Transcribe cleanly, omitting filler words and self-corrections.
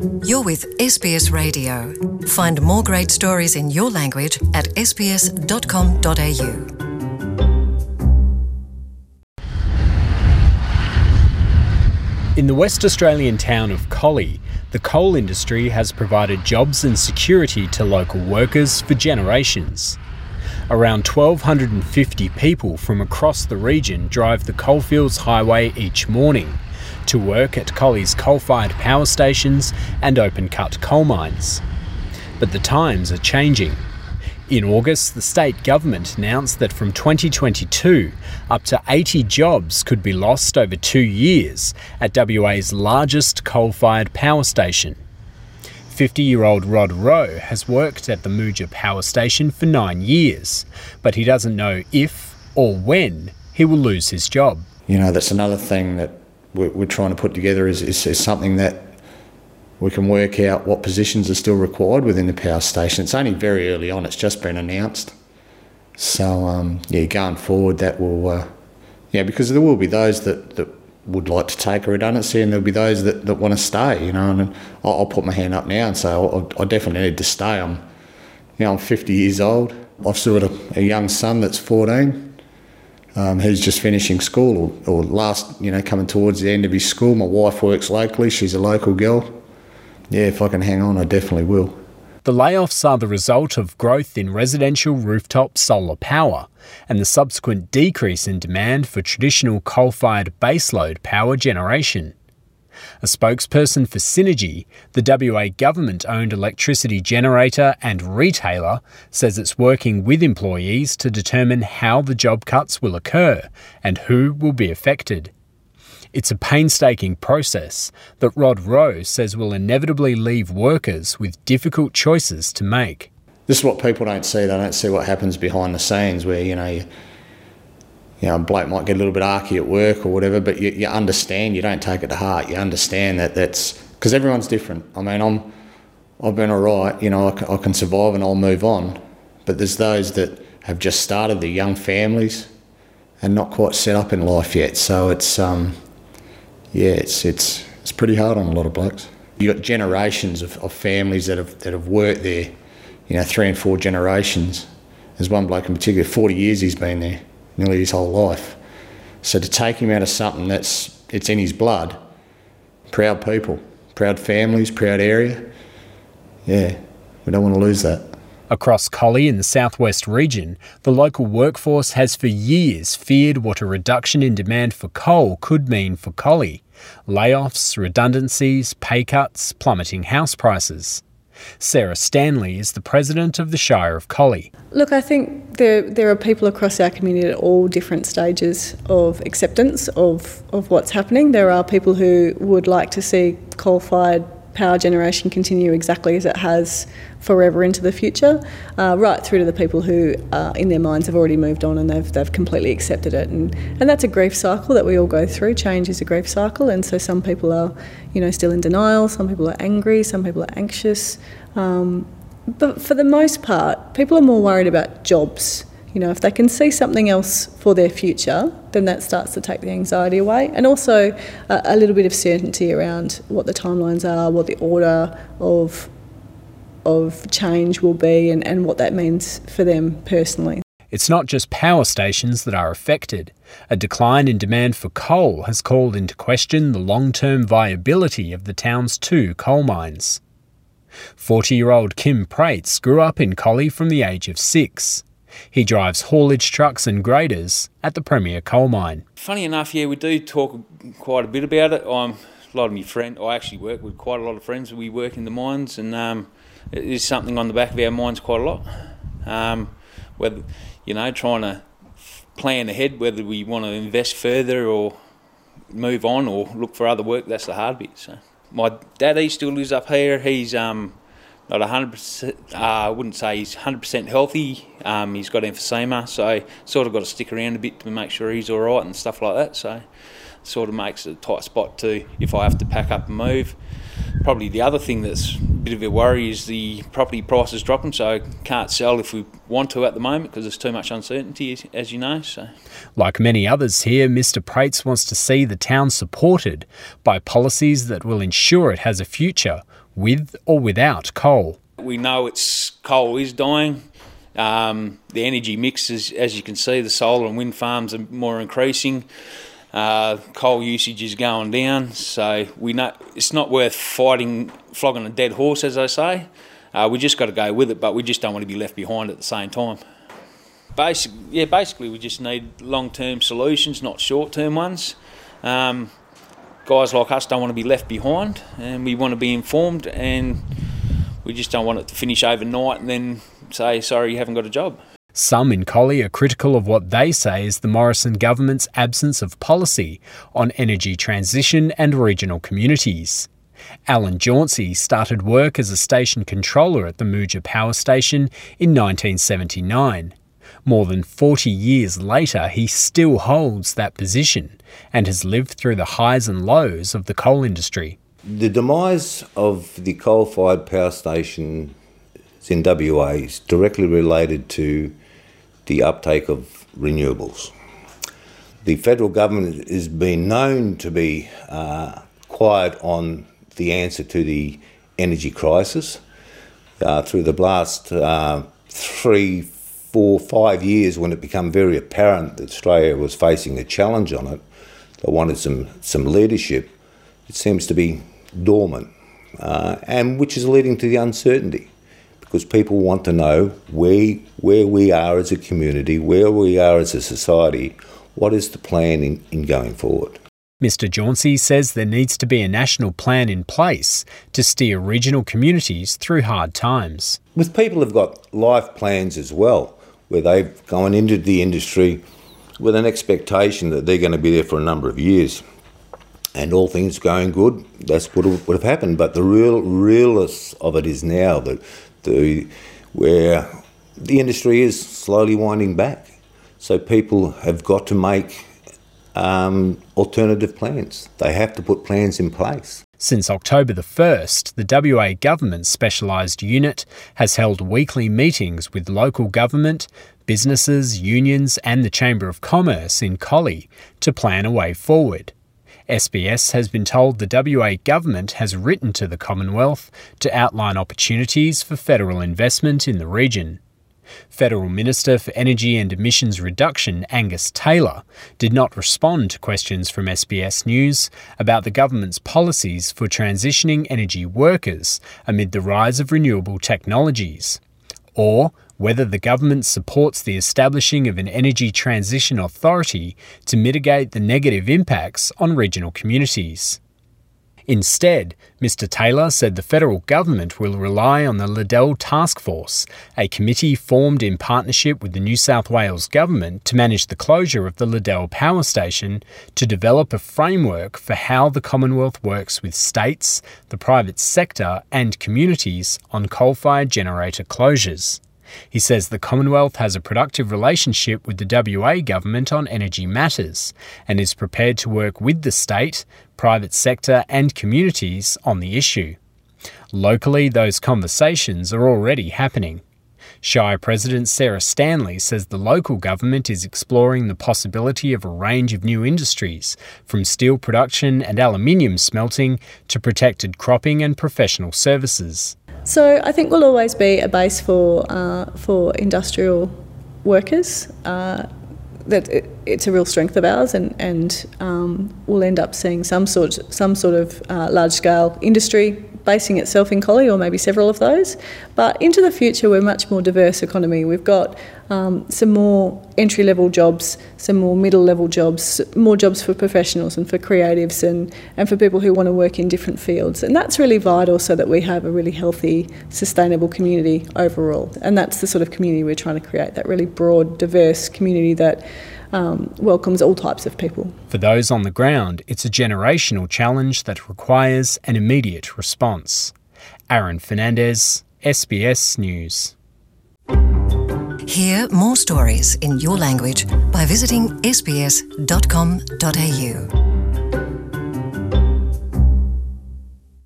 You're with SBS Radio. Find more great stories in your language at sbs.com.au. In the West Australian town of Collie, the coal industry has provided jobs and security to local workers for generations. Around 1,250 people from across the region drive the Coalfields Highway each morning to work at Collie's coal-fired power stations and open-cut coal mines. But the times are changing. In August, the state government announced that from 2022, up to 80 jobs could be lost over 2 years at WA's largest coal-fired power station. 50-year-old Rod Rowe has worked at the Moodja power station for 9 years, but he doesn't know if or when he will lose his job. You know, that's another thing that we're trying to put together is something that we can work out what positions are still required within the power station. It's only very early on, it's just been announced. So, going forward that will, because there will be those that would like to take a redundancy and there'll be those that want to stay, you know, and I'll put my hand up now and say I definitely need to stay. I'm 50 years old. I've still got a young son that's 14. Who's just finishing school or coming towards the end of his school. My wife works locally, she's a local girl. Yeah, if I can hang on, I definitely will. The layoffs are the result of growth in residential rooftop solar power and the subsequent decrease in demand for traditional coal-fired baseload power generation. A spokesperson for Synergy, the WA government-owned electricity generator and retailer, says it's working with employees to determine how the job cuts will occur and who will be affected. It's a painstaking process that Rod Rowe says will inevitably leave workers with difficult choices to make. This is what people don't see. They don't see what happens behind the scenes where, a bloke might get a little bit arky at work or whatever, but you understand, you don't take it to heart. You understand that's because everyone's different. I mean, I've been all right, I can survive and I'll move on. But there's those that have just started, they're young families and not quite set up in life yet. So it's pretty hard on a lot of blokes. You've got generations of families that have worked there, 3 and 4 generations. There's one bloke in particular, 40 years he's been there. Nearly his whole life. So to take him out of something it's in his blood, proud people, proud families, proud area, we don't want to lose that. Across Collie in the southwest region, the local workforce has for years feared what a reduction in demand for coal could mean for Collie. Layoffs, redundancies, pay cuts, plummeting house prices. Sarah Stanley is the president of the Shire of Collie. Look, I think there are people across our community at all different stages of acceptance of what's happening. There are people who would like to see coal-fired power generation continue exactly as it has forever into the future, right through to the people who in their minds have already moved on and they've completely accepted it. And that's a grief cycle that we all go through. Change is a grief cycle, and so some people are still in denial, some people are angry, some people are anxious. But for the most part, people are more worried about jobs. If they can see something else for their future, then that starts to take the anxiety away. And also a little bit of certainty around what the timelines are, what the order of change will be and what that means for them personally. It's not just power stations that are affected. A decline in demand for coal has called into question the long-term viability of the town's 2 coal mines. 40-year-old Kim Prates grew up in Collie from the age of 6. He drives haulage trucks and graders at the Premier Coal Mine. Funny enough, we do talk quite a bit about it. A lot of my friends, I actually work with quite a lot of friends. We work in the mines, and it is something on the back of our minds quite a lot. Whether, trying to plan ahead, whether we want to invest further or move on or look for other work, that's the hard bit. So my dad, he still lives up here. He's not 100%, I wouldn't say he's 100% healthy. He's got emphysema, so sort of got to stick around a bit to make sure he's all right and stuff like that. So sort of makes it a tight spot too if I have to pack up and move. Probably the other thing that's a bit of a worry is the property prices dropping, so can't sell if we want to at the moment because there's too much uncertainty, as you know. So, like many others here, Mr Prates wants to see the town supported by policies that will ensure it has a future with or without coal. We know coal is dying. The energy mix is, as you can see, the solar and wind farms are more increasing. Coal usage is going down, so we know it's not worth flogging a dead horse, as I say. We just got to go with it, but we just don't want to be left behind at the same time. Basically we just need long-term solutions, not short-term ones. Guys like us don't want to be left behind, and we want to be informed, and we just don't want it to finish overnight and then say, sorry, you haven't got a job. Some in Collie are critical of what they say is the Morrison government's absence of policy on energy transition and regional communities. Alan Jauncey started work as a station controller at the Moodja Power Station in 1979. More than 40 years later, he still holds that position and has lived through the highs and lows of the coal industry. The demise of the coal-fired power station in WA is directly related to the uptake of renewables. The federal government has been known to be quiet on the answer to the energy crisis. Through the last 3, 4, 5 years, when it became very apparent that Australia was facing a challenge on it, they wanted some leadership. It seems to be dormant, and which is leading to the uncertainty, because people want to know where we are as a community, where we are as a society, what is the plan in going forward. Mr Jauncey says there needs to be a national plan in place to steer regional communities through hard times. With people who've got life plans as well, where they've gone into the industry with an expectation that they're going to be there for a number of years, and all things going good, that's what would have happened. But the realness of it is now that where the industry is slowly winding back. So people have got to make alternative plans. They have to put plans in place. Since October the 1st, the WA Government's specialised unit has held weekly meetings with local government, businesses, unions and the Chamber of Commerce in Collie to plan a way forward. SBS has been told the WA Government has written to the Commonwealth to outline opportunities for federal investment in the region. Federal Minister for Energy and Emissions Reduction Angus Taylor did not respond to questions from SBS News about the government's policies for transitioning energy workers amid the rise of renewable technologies, or whether the government supports the establishing of an energy transition authority to mitigate the negative impacts on regional communities. Instead, Mr Taylor said the federal government will rely on the Liddell Task Force, a committee formed in partnership with the New South Wales government to manage the closure of the Liddell Power Station, to develop a framework for how the Commonwealth works with states, the private sector and communities on coal-fired generator closures. He says the Commonwealth has a productive relationship with the WA government on energy matters and is prepared to work with the state, private sector and communities on the issue. Locally, those conversations are already happening. Shire President Sarah Stanley says the local government is exploring the possibility of a range of new industries, from steel production and aluminium smelting to protected cropping and professional services. So I think we'll always be a base for industrial workers. That it's a real strength of ours, and we'll end up seeing some sort of large-scale industry basing itself in Collie, or maybe several of those. But into the future, we're a much more diverse economy. We've got some more entry-level jobs, some more middle-level jobs, more jobs for professionals and for creatives and for people who want to work in different fields. And that's really vital so that we have a really healthy, sustainable community overall. And that's the sort of community we're trying to create, that really broad, diverse community that welcomes all types of people. For those on the ground, it's a generational challenge that requires an immediate response. Aaron Fernandez, SBS News. Hear more stories in your language by visiting sbs.com.au.